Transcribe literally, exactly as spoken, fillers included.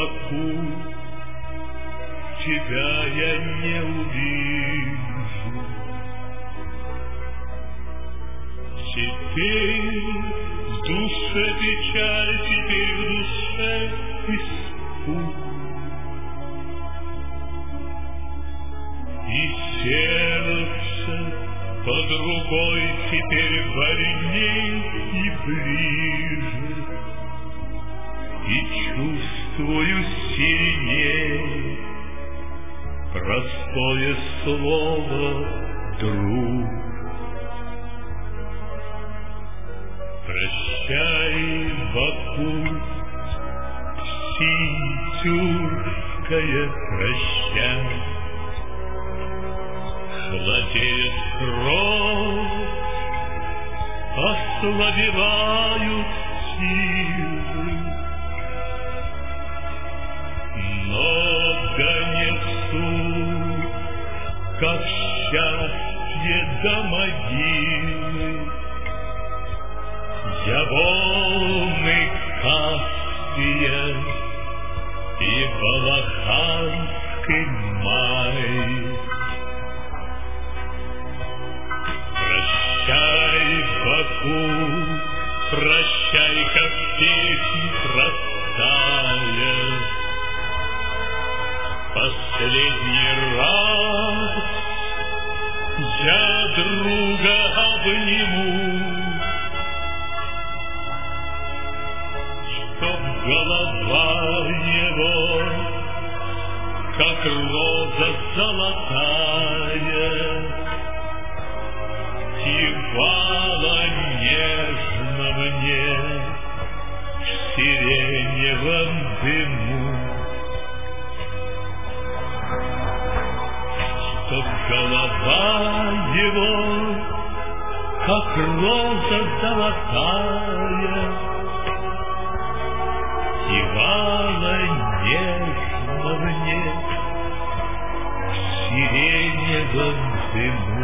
Баку, тебя я не увижу. Теперь в душе печаль, теперь в душе испуг. И сердце под рукой теперь больней и ближе, и чувствую сильней простое слово «друг». Прощай, Баку, синтюркая, прощай. Холодеет кровь, ослабевают силы, но донесу, как счастье до могилы, я волны Каспия и Балаханский май. Прощай, Баку, прощай, как песнь простая. Последний раз я друга обниму, чтоб голова его, как роза золотая, кивала нежно мне в сиреневом дыму, чтоб голова его, как роза золотая, кивала нежно мне в сиреневом дыму.